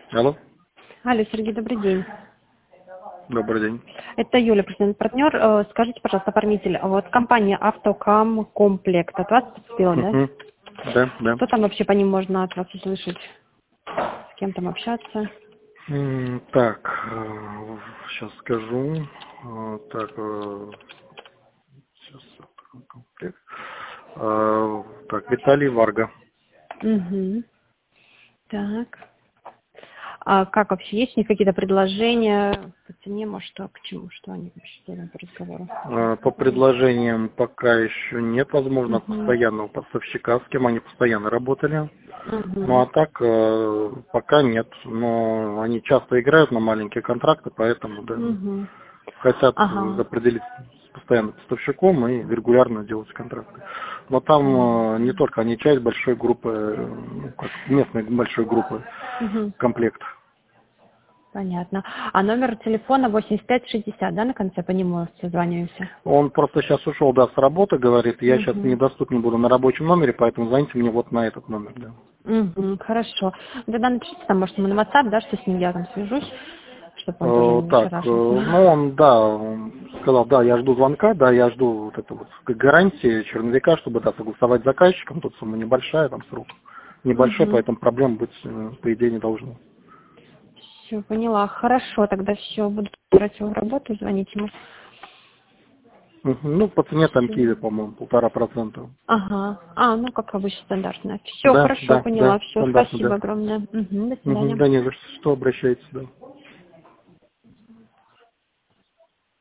Алло, Алло, Сергей, добрый день. добрый день. Это Юля, президент-партнер. Скажите, пожалуйста, оформитель, а вот компания Автокам Комплект от вас поступила, да? Угу. Да, да. Что там вообще по ним можно от вас услышать? С кем там общаться? Так, сейчас скажу. Так, сейчас комплект. Так, Виталий Варга. Угу. Так. А как вообще, есть у них какие-то предложения по цене, может, что, к чему, что они вообще делают по разговору? По предложениям пока еще нет, возможно, от Угу. постоянного поставщика, с кем они постоянно работали. Ну Угу. а так пока нет. Но они часто играют на маленькие контракты, поэтому да, Угу. хотят Ага. определиться с постоянным поставщиком и регулярно делать контракты. Но там не Понятно. только они часть большой группы, ну, как местной большой группы Угу. комплектов. Понятно. А номер телефона 8560, да, на конце по нему созваниваемся? Он просто сейчас ушел, да, с работы, говорит, я сейчас Угу. недоступен буду на рабочем номере, поэтому звоните мне вот на этот номер, да. Угу, хорошо. Тогда напишите там, может, ему на WhatsApp, да, что с ним я там свяжусь, чтобы он тоже не Так, шарашился. ну он, да, он сказал, да, я жду звонка, да, я жду вот это вот гарантии черновика, чтобы, да, согласовать с заказчиком, тут сумма небольшая, там срок небольшой, Угу. поэтому проблем быть, по идее, не должно. Все, поняла. Хорошо, тогда все, буду брать его в работу, звонить ему. Ну, по цене там Всё. Киви, по-моему, 1,5%. Ага. Ну, как обычно, стандартно. Все, Да, хорошо, да, да, поняла. Все, стандартно, спасибо да. огромное. Угу, до свидания. Да не за что, обращайтесь, да.